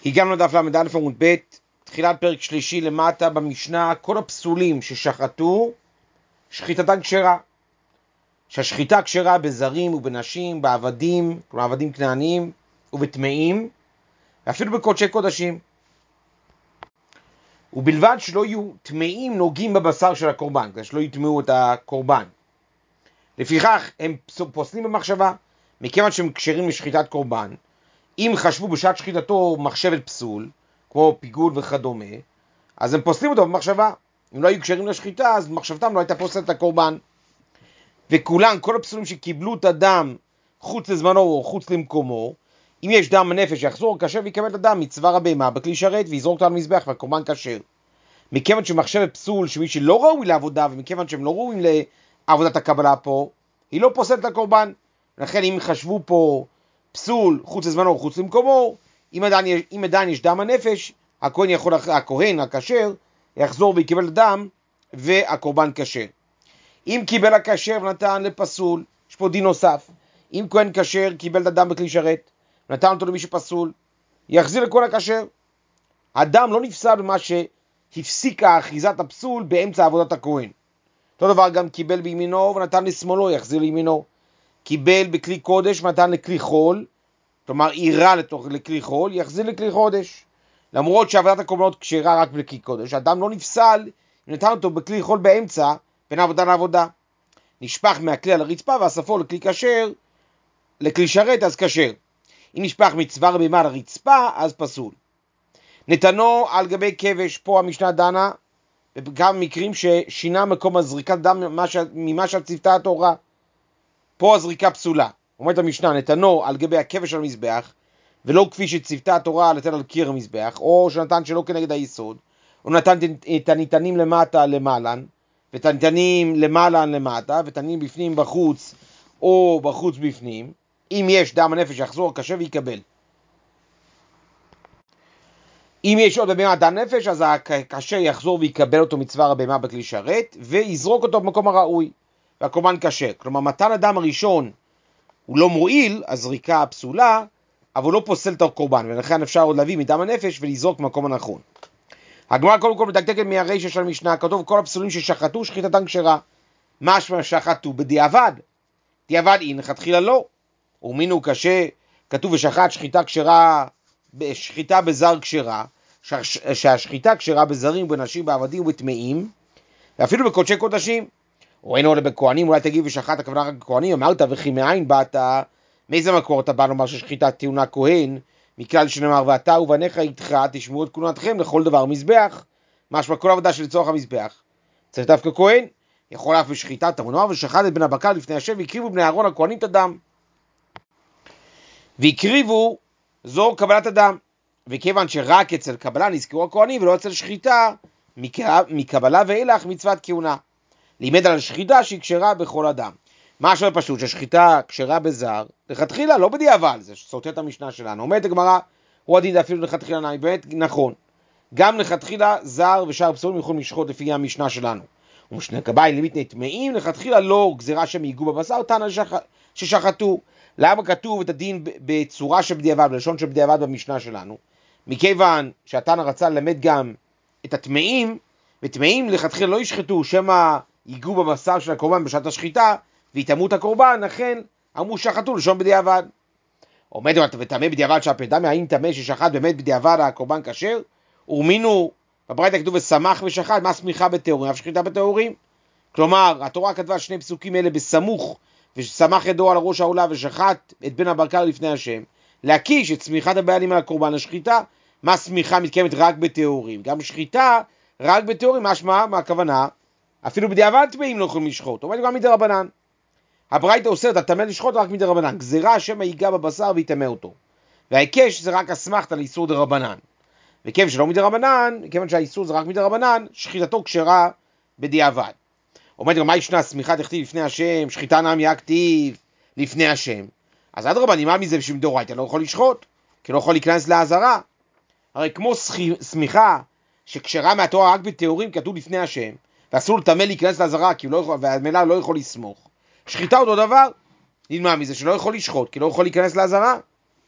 הגענו לדף ל"א עמוד ב', תחילת פרק שלישי למטה במשנה, כל הפסולים ששחטו, שחיטתם כשרה. שהשחיטה כשרה בזרים ובנשים, בעבדים, כלומר עבדים כנעניים, ובטמאים, ואפילו בקודשי קודשים. ובלבד שלא יהיו טמאים נוגעים בבשר של הקורבן, כדי שלא יטמאו את הקורבן. לפיכך הם פוסלים במחשבה, מכיוון שהם כשרים לשחיטת קורבן. אם חשבו בשעת שחיטתו מחשבת פסול, כמו פיגול וכדומה, אז הם פוסלים אותו במחשבה. אם לא היו כשרים לשחיטה, אז מחשבתם לא הייתה פוסלת את הקורבן. וכולם, כל הפסולים שקיבלו את הדם חוץ לזמנו או חוץ למקומו, אם יש דם הנפש יחזור כשר ויקבל את הדם מצוואר הבהמה בכלי שרת ויזרוק אותו על מזבח והקורבן כשר. מכיוון שמחשבת פסול שמי שלא ראוי לעבודה, ומכיוון שהם לא ראויים לעבודת הקבלה פה, היא לא פוסלת את הקורבן. לכן אם חשבו פה פסול חוץ לזמנו או חוץ למקומו, אם עדיין יש דם הנפש, הכהן הכשר יחזור ויקבל את הדם והקורבן כשר. אם קיבל הכשר ונתן לפסול, יש פה דין נוסף. אם כהן כשר קיבל את הדם בכלי שרת, נתן אותו למי שפסול, יחזיר לכל הכשר. הדם לא נפסל במה שהפסיקה אחיזת הפסול באמצע עבודת הכהן. אותו דבר גם קיבל בימינו ונתן לשמאלו, יחזיר לימינו. קיבל בכלי קודש ונתן לכלי חול, כלומר עירה לכלי חול, יחזיר לכלי חודש. למרות שעבודת הקורבנות כשרה רק בכלי קודש, הדם לא נפסל אם נתן אותו בכלי חול באמצע בין עבודה לעבודה. נשפך מהכלי על הרצפה ואספו לכלי כשר, לכלי שרת אז כשר. אם נשפך מצוואר הבהמה על הרצפה אז פסול. נתנו על גבי כבש, פה המשנה דנה בכמה מקרים ששינה מקום הזריקת דם ממה שציוותה התורה. פה הזריקה פסולה. אומרת המשנה, נתנו על גבי הכבש של המזבח, ולא כפי שציוותה התורה לתת על קיר המזבח, או שנתן שלא כנגד היסוד, או נתן את הניתנים למטה למעלן, ואת הניתנים למעלן למטה, ואת הניתנים בפנים בחוץ, או בחוץ בפנים. אם יש דם הנפש יחזור כשר ויקבל. אם יש עוד בבהמה דם נפש, אז הכשר יחזור ויקבל אותו מצוואר הבהמה בכלי שרת, ויזרוק אותו במקום הראוי, והקורבן כשר. כלומר, מתן הדם הראשון הוא לא מועיל, הזריקה הפסולה, אבל הוא לא פוסל את הקורבן, ולכן אפשר עוד להביא מדם הנפש ולזרוק במקום הנכון. הגמרא קודם כל מדקדקת מהרישא של המשנה, כתוב כל הפסולים ששחטו שחיטתם כשרה. משמע שחטו בדיעבד, דיעבד אין לכתחילה לא. ומינו קשה, כתוב ושחט שחיטה כשרה, שחיטה בזר כשרה, שהשחיטה כשרה בזרים, בנשים, בעבדים ובטמאים, ואפילו בקודשי קודשים. או אין עולה בכהנים, אולי תגיד ושחט הכוונה רק בכהנים, אמרת וכי מאין באת, מאיזה מקור אתה בא לומר ששחיטה טעונה כהן, מכלל שנאמר ואתה ובניך איתך תשמעו את כהונתכם לכל דבר מזבח, משמע כל עבודה שלצורך המזבח צריך דווקא כהן. יכול אף בשחיטה תמונוע ושחט את בן הבקר לפני השם, והקריבו בני אהרון הכהנים את הדם, והקריבו זו קבלת הדם. וכיוון שרק אצל קבלה נזכרו הכהנים ולא אצל שחיטה, מקבלה ואילך מצוות כהונה. לימד על השחיטה שהיא כשרה בכל אדם. משהו פשוט, ששחיטה כשרה בזר, לכתחילה לא בדיעבד, זה סותר את המשנה שלנו. אומרת הגמרא, הוא הדין אפילו לכתחילה נאי, באמת נכון. גם לכתחילה זר ושאר פסולים יכולים לשחוט לפי המשנה שלנו. ומשנה קבאי לימית טמאים, לכתחילה לא גזירה שהם ייגעו בבשר, טענה ששחטו. למה כתוב את הדין בצורה שבדיעבד, בלשון שבדיעבד במשנה שלנו? מכיוון שהתנא רצה ללמד גם את הטמאים, וטמאים לכתחילה לא ישחטו, שמא ייגעו בבשר של הקורבן בשעת השחיטה, ויטמאו את הקורבן, לכן אמרו שחטו לשון בדיעבד. עומד וטמא בדיעבד שהפדם, האם טמא ששחט באמת בדיעבד הקורבן כשר? ומינו, בברייתא כתוב ושמח ושחט, מה סמיכה בטהורים? אף שחיטה בטהורים. כלומר, התורה כתבה שני פסוקים אלה בסמוך, ושמח ידו על ראש העולה ושחט את בן הבקר לפני השם, להקיש את סמיכת הבעלים על הקורבן לשחיטה. מה סמיכה מתקיימת רק בטהורים? גם שחיטה רק בטהורים, משמע, מה הכוונה? אפילו בדיעבד טמאים לא יכולים לשחוט. אומרת גם מדרבנן. הברייתא אוסרת הטמא לשחוט רק מדרבנן, גזירה שמא ייגע בבשר ויטמא אותו. וההיקש זה רק אסמכתא לאיסור דרבנן. וכיוון שלא מדרבנן, כיוון שהאיסור זה רק מדרבנן, שחיטתו כשרה בדיעבד. אומרת גם מה ישנה סמיכה דכתיב לפני השם, שחיטה נמי הכתיב לפני השם. אז אדרבה, נמעל מזה בשביל דאורייתא לא יכול לשחוט, כי לא יכול להיכנס לעזרה. הרי כמו סמיכה שכשרה מהתורה רק בטהורים כתוב לפני השם, ואסור לטמא להיכנס לעזרה, כי והמלא לא יכול לסמוך. שחיטה אותו דבר, נלמד מזה שלא יכול לשחוט, כי לא יכול להיכנס לעזרה.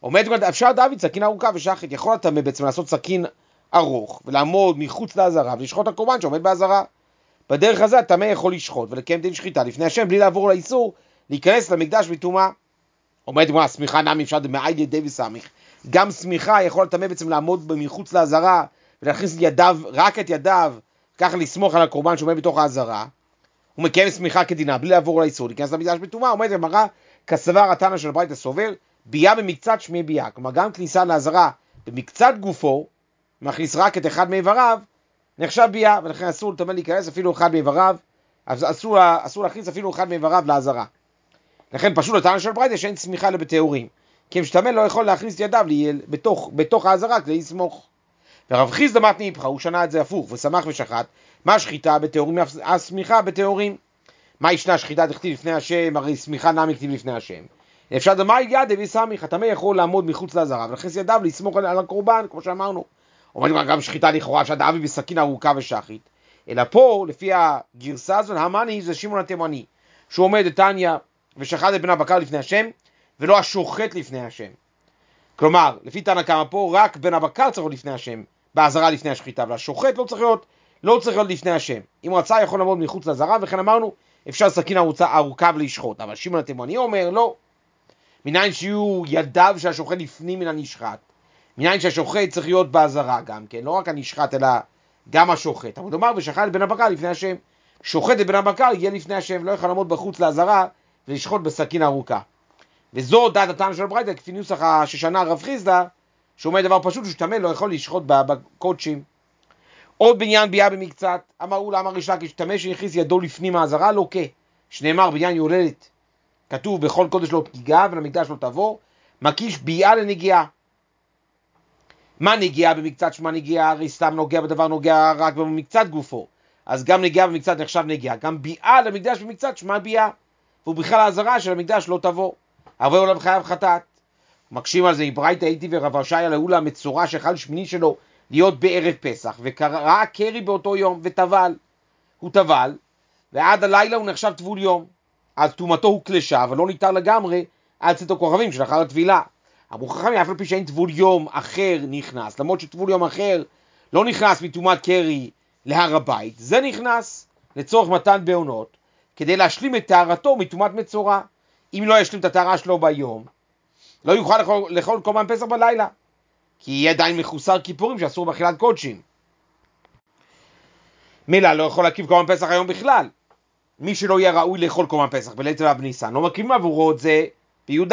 עומד, אפשר דוד, סכין ארוכה ושחית, יכול הטמא בעצם לעשות סכין ארוך, ולעמוד מחוץ לעזרה, ולשחוט הקורבן שעומד בעזרה. בדרך הזה הטמא יכול לשחוט, ולקיים דין שחיטה לפני השם, בלי לעבור לאיסור, להיכנס למקדש בטומאה. עומד כמו הסמיכה נמי אפשר דמעיל ידי וסמיך. גם סמיכה יכול הטמא בעצם לעמוד מחוץ לעזרה, ולהכניס ידיו, רק את ידיו, ככה לסמוך על הקורבן שעומד בתוך העזרה. הוא מקיים סמיכה כדינה, בלי לעבור לאיסור, להיכנס למקדש בטומאה. עומד ומראה כסבר התנא של ברייתא הסובר, ביאה במקצת שמי ביאה. כלומר, גם כניסה לעזרה במקצת גופו, מכניס רק את אחד מאיבריו, נחשב ביאה, ולכן אסור לטמא להיכנס אפילו אחד מאיבריו, אז אסור להכניס אפילו אחד מאיבריו לעזרה. לכן פשוט התנא של ברייתא שאין סמיכה לבטהורים, כי אם שטמא לא יכול להכניס ידיו בתוך העזרה כדי לסמוך. ורב חיסדא מתנא איפכא, הוא שנה את זה הפוך, ושמח ושחט, מה שחיטה בטהורים, הסמיכה בטהורים. מה ישנה שחיטה דכתיב לפני השם, הרי סמיכה נמי כתיב לפני השם. אפשר דמעיל ידי וסמיך, הטמא יכול לעמוד מחוץ לעזרה, ולהכניס ידיו לסמוך על הקורבן, כמו שאמרנו. עומד גם שחיטה לכאורה, אפשר דאבי בסכין ארוכה ושחית. אלא פה, לפי הגרסה הזאת, המאני זה שמעון התימני, שהוא עומד תניא ושחט את בן הבקר לפני השם, ולא השוחט לפני השם. כלומר, לפי תנא קמא פה, רק בן הבקר צריך להיות לפני השם, בעזרה לפני השחיטה, והשוחט לא צריך להיות לפני השם. אם רצה יכול לעמוד מחוץ לעזרה, וכן אמרנו, אפשר סכין ארוכה ולשחוט. אבל שמעון התימני אומר, לא. מניין שיהיו ידיו שהשוחט לפנים מן הנשחט. מניין שהשוחט צריך להיות בעזרה גם כן, לא רק הנשחט, אלא גם השוחט. אבל נאמר, ושחט את בן הבקר לפני השם. שוחט את בן הבקר יהיה לפני השם, לא יכול לעמוד בחוץ לעזרה ולשחוט בסכין ארוכה. וזו דעת התנא של ברייתא, כפי נוסח ששנה רב חיסדא, שאומר דבר פשוט, שטמא לא יכול לשחוט בקודשים. עוד בעניין ביאה במקצת, אמרו למה ריש לקיש, טמא שהכניס ידו לפנים העזרה לוקה, שנאמר בעניין יולדת, כתוב בכל קודש לא תיגע ולמקדש לא תבוא, מקיש ביאה לנגיעה. מה נגיעה במקצת? שמה נגיעה, הרי סתם נוגע בדבר, נוגע רק במקצת גופו, אז גם נגיעה במקצת נחשב נגיעה, גם ביאה למקדש במקצת שמה ביאה, והוא בכלל העזרה של המקדש לא תבוא, אבל עליו חייב חטאת. מקשים על זה, ברייתא הייתי ורב הושעיה לאולה המצורע שחל שמיני שלו להיות בערב פסח, וקרא קרי באותו יום וטבל, הוא טבל, ועד הלילה הוא נחשב טבול יום, אז תומתו הוא קלשה, אבל לא ניתר לגמרי עד צאת הכוכבים שלאחר הטבילה. אמרו חכמים, אף על פי שאין טבול יום אחר נכנס, למרות שטבול יום אחר לא נכנס מתומת קרי להר הבית, זה נכנס לצורך מתן בעונות, כדי להשלים את טהרתו מתומת מצורע. אם לא ישלים את הטהרה שלו ביום, לא יוכל לאכול קורבן פסח בלילה, כי יהיה עדיין מחוסר כיפורים שאסור באכילת קודשים. מילה לא יכול להקיף קורבן פסח היום בכלל. מי שלא יהיה ראוי לאכול קורבן פסח בליל ט"ו בניסן, לא מקימים עבורו את זה בי"ד.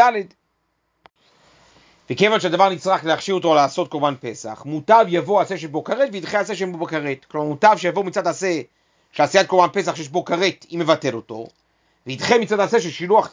וכיוון שהדבר נצטרך להכשיר אותו לעשות קורבן פסח, מוטב יבוא עשה שבו כרת וידחה עשה שבו כרת. כלומר מוטב שיבוא מצד עשה שעשיית קורבן פסח שיש בו כרת, אם מבטל אותו, וידחה מצד עשה ששילוח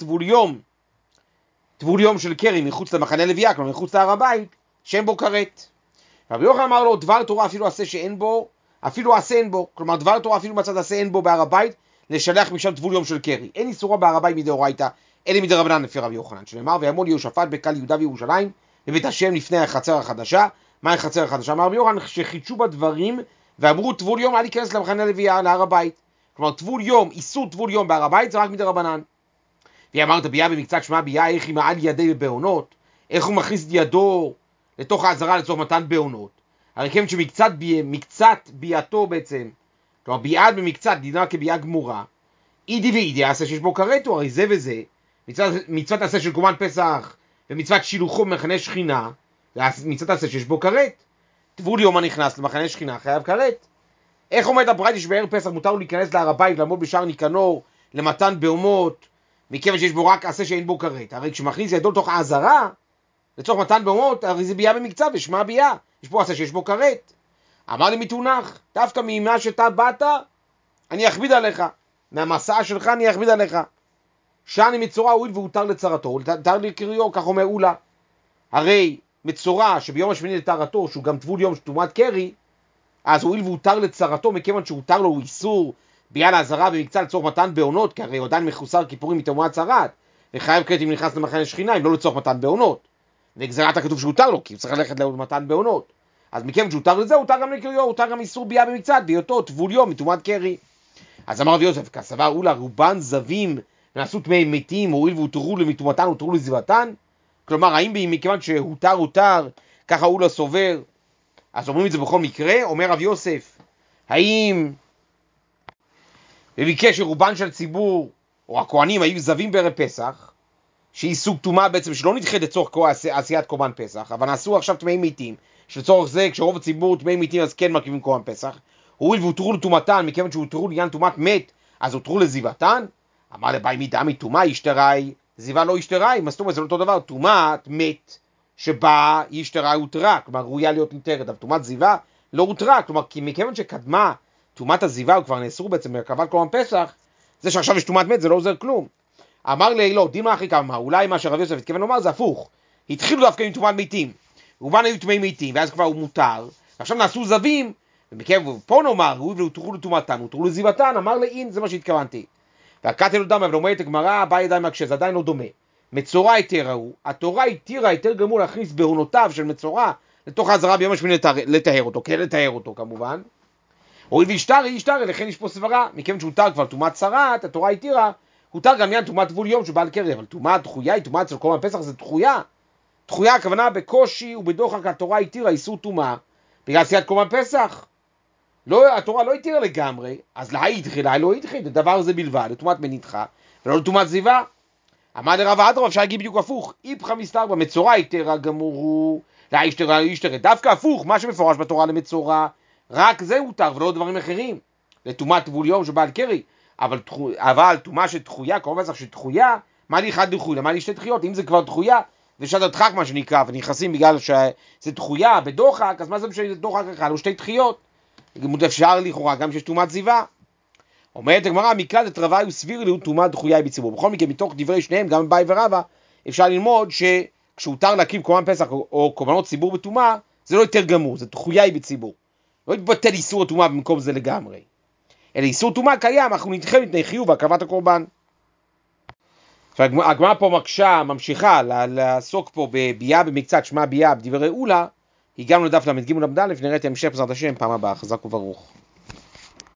טבול יום של קרי מחוץ למחנה לוויה, כלומר מחוץ להר הבית, שאין בו כרת. רבי יוחנן אמר לו, דבר תורה אפילו עשה שאין בו, אפילו עשה אין בו, כלומר דבר תורה אפילו מצד עשה אין בו בהר הבית, לשלח משם טבול יום של קרי. אין איסורה בהר הבית מדאורייתא, אלא מדרבנן לפי רבי יוחנן, שנאמר, ויעמוד יהושפט בקהל יהודה וירושלים, בבית השם לפני החצר החדשה. מה החצר החדשה? אמר רבי יוחנן, שחידשו בדברים, ואמרו טבול יום אל ייכנס למחנה לוויה, להר הבית. כלומר טבול יום, איסור טבול יום בהר הבית, זה רק מדרבנן. ואמרת ביאה במקצת שמה ביאה, איך היא מעל ידי בבעונות, איך הוא מכניס ידו לתוך העזרה לצורך מתן בעונות. הרי כיוון שמקצת ביאתו בעצם, כלומר ביאה במקצת דינה כביאה גמורה, אידי ואידי עשה שיש בו כרתו, הרי זה וזה, מצוות עשה של קורבן פסח ומצוות שילוחו במחנה שכינה, מצוות עשה שיש בו כרת. טבול יום הנכנס למחנה שכינה חייב כרת. איך עומד הברייתא שבערב פסח מותר לו להיכנס להר הבית ולעמוד בשער ניקנור למתן בהומות, מכיוון שיש בו רק עשה שאין בו כרת? הרי כשמכניס ידו לתוך העזרה לצורך מתן בהומות, הרי זה ביאה במקצת ושמה ביאה, יש פה עשה שיש בו כרת. אמר לי מתונח, דווקא ממה שאתה באת אני אכביד עליך, מהמסע שלך אני אכביד עליך. שאני מצורע הואיל והותר לצרתו, הותר לקריו, כך אומר אולה. הרי מצורע שביום השמיני לטהרתו, שהוא גם טבול יום שטומאת קרי, אז הואיל והותר לצרתו, מכיוון שהותר לו הוא איסור ביאה לעזרה במקצת לצורך מתן בעונות, כי הרי הוא עדיין מחוסר כיפורים מטומאת צרת, וחייב כרת אם נכנס למחנה שכינה, אם לא לצורך מתן בעונות. וגזירת הכתוב שהותר לו, כי הוא צריך ללכת למתן בעונות. אז מכיוון שהותר לזה, הותר גם לקריו, הותר גם איסור ביאה במקצת, בהיותו טבול יום מטומאת קרי. אז אמר רבי יוסף, כסבר אולה רובן זבים ונעשו טמאי מתים, הואיל והותרו למטומאתן, הותרו לזיבתן. כלומר, האם מכיוון שהותר, ככה הוא לא סובר, אז אומרים את זה בכל מקרה? אומר רב יוסף, האם במקרה שרובן של ציבור, או הכהנים, היו זווים בערב פסח, שהיא סוג טומאה בעצם שלא נדחה לצורך עשיית קורבן פסח, אבל נעשו עכשיו טמאי מתים, שלצורך זה, כשרוב הציבור טמאי מתים, אז כן מרכיבים קורבן פסח, הואיל והותרו לטומאתן, מכיוון שהותרו לעניין טומאת מת, אז הותרו לזיוותן, אמר לבאי מידה מטומאה ישתראי, זיווה לא ישתראי, מה זאת אומרת? זה לא אותו דבר, טומאת מת, שבה ישתראי הותרה, כלומר ראויה להיות נתרת, אבל טומאת זיווה לא הותרה, כלומר, כי מכיוון שקדמה טומאת הזיווה, הוא כבר נאסרו בעצם בהרכבת קורבן פסח, זה שעכשיו יש טומאת מת, זה לא עוזר כלום. אמר לי, לא, דימה אחי כמה, אולי מה שרב יוסף התכוון לומר זה הפוך, התחילו דווקא עם טומאת מתים, רובן היו טמאי מתים, ואז כבר הוא מותר, ועכשיו נעשו זווים, ופה נאמר, הותרו לטומאתן, הותרו לזיוותן, אמר לאין, זה מה שהתכוונתי. והקטע לא דמה, אבל אומרת הגמרא, בא ידיים מקשה, זה עדיין לא דומה. מצורע היתרה הוא, התורה התירה יותר גמור להכניס בהונותיו של מצורע, לתוך העזרה ביום השמיני לטהר אותו, כן לטהר אותו כמובן. הואיל וישתרי, לכן יש פה סברה, מכיוון שהותר כבר טומאת צרת, התורה התירה, הותר גם עניין טומאת טבול יום שבא לקרב, אבל טומאת דחויה היא טומאת של קורבן פסח, זה דחויה. דחויה הכוונה בקושי ובדוחק התורה התירה איסור טומאה, בגלל עשיית קורבן פסח. לא, התורה לא התירה לגמרי, אז להי ידחה, לא ידחה, הדבר זה בלבד, לטומאת מניתך, ולא לטומאת זיווה. אמר לרב אדרבה, אפשר להגיד בדיוק הפוך, איפכא מסתברא, מצורע התירה גמור הוא, להי ישתרה, דווקא הפוך, מה שמפורש בתורה למצורע, רק זה הותר ולא דברים אחרים, לטומאת טבול יום שבעל קרי, אבל טומאה שדחויה, קורבן פסח שדחויה, מה לי אחד דחוי, למה לי שתי דחיות, אם זה כבר דחויה, זה שעת הדחק מה שנקרא, ונכנסים בגלל שזה דחויה, בדוחק, אז מה זה משנה דוחק אחד, או שתי דחיות, אפשר לכאורה גם שיש טומאת זיווה. אומרת הגמרא, מקרא דתרווי וסביר להיות טומאת דחויה היא בציבור. בכל מקרה, מתוך דברי שניהם, גם באי ורבא, אפשר ללמוד שכשהותר להקים קורבן פסח או קורבנות ציבור בטומאה, זה לא יותר גמור, זה דחויה היא בציבור. לא יתבטל איסור הטומאה במקום זה לגמרי. אלא איסור טומאה קיים, אנחנו נדחה מפני חיוב והקרבת הקורבן. הגמרא פה ממשיכה לעסוק פה בביאה במקצת, שמה ביאה בדברי אולה, הגענו לדף ל"ג עמוד א', נראה את המשך בעזרת השם פעם הבאה, חזק וברוך.